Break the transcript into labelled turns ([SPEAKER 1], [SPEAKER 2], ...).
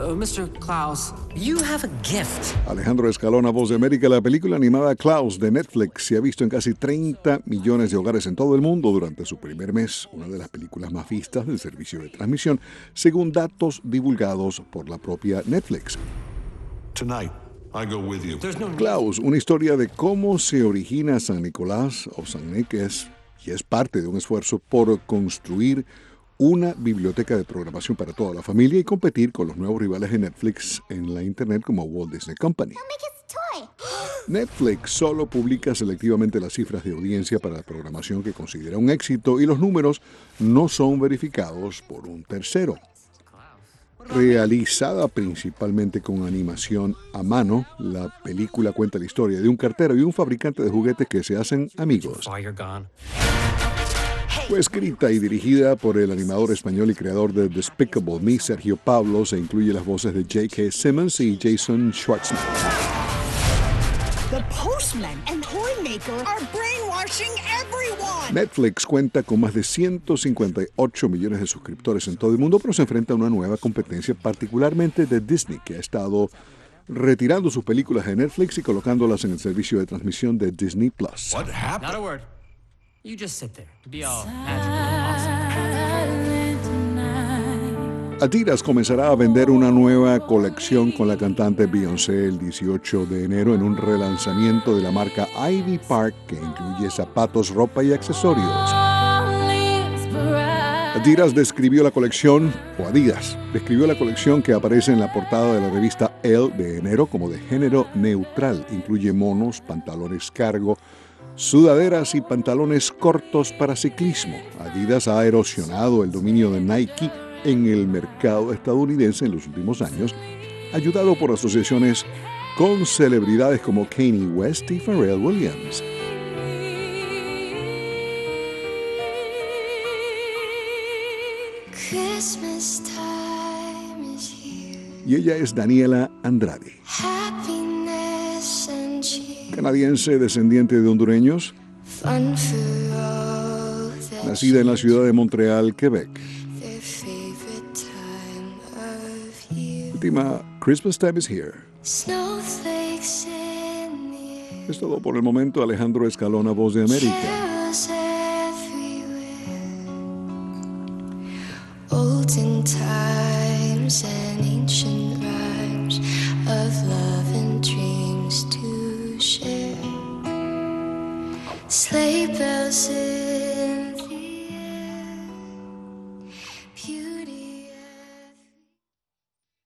[SPEAKER 1] Mr. Klaus, you have a gift.
[SPEAKER 2] Alejandro Escalona, Voz de América. La película animada Klaus de Netflix se ha visto en casi 30 millones de hogares en todo el mundo durante su primer mes, una de las películas más vistas del servicio de transmisión, según datos divulgados por la propia Netflix.
[SPEAKER 3] Tonight, I go with you.
[SPEAKER 2] Klaus, una historia de cómo se origina San Nicolás o San Niques, y es parte de un esfuerzo por construir una biblioteca de programación para toda la familia y competir con los nuevos rivales de Netflix en la Internet como Walt Disney Company. Netflix solo publica selectivamente las cifras de audiencia para la programación que considera un éxito y los números no son verificados por un tercero. Realizada principalmente con animación a mano, la película cuenta la historia de un cartero y un fabricante de juguetes que se hacen amigos. Fue escrita y dirigida por el animador español y creador de Despicable Me, Sergio Pablos, e incluye las voces de J.K. Simmons y Jason Schwartzman.
[SPEAKER 4] The postman and toymaker are brainwashing everyone.
[SPEAKER 2] Netflix cuenta con más de 158 millones de suscriptores en todo el mundo, pero se enfrenta a una nueva competencia, particularmente de Disney, que ha estado retirando sus películas de Netflix y colocándolas en el servicio de transmisión de Disney Plus.
[SPEAKER 3] What happened?
[SPEAKER 1] Not a word. You just sit there. Be all magically awesome.
[SPEAKER 2] Adidas comenzará a vender una nueva colección con la cantante Beyoncé el 18 de enero en un relanzamiento de la marca Ivy Park que incluye zapatos, ropa y accesorios. Adidas describió la colección que aparece en la portada de la revista Elle de enero como de género neutral. Incluye monos, pantalones cargo, sudaderas y pantalones cortos para ciclismo. Adidas ha erosionado el dominio de Nike en el mercado estadounidense en los últimos años, ayudado por asociaciones con celebridades como Kanye West y Pharrell Williams.
[SPEAKER 5] Christmas time is here.
[SPEAKER 2] Y ella es Daniela Andrade,
[SPEAKER 5] Happiness and cheer.
[SPEAKER 2] canadiense descendiente de hondureños,
[SPEAKER 5] Fun for all that
[SPEAKER 2] nacida en la ciudad de Montreal, Quebec.
[SPEAKER 5] their favorite time of year.
[SPEAKER 2] Última, Christmas Time is Here.
[SPEAKER 5] Snowflakes in the air.
[SPEAKER 2] Es todo por el momento. Alejandro Escalona, Voz de América.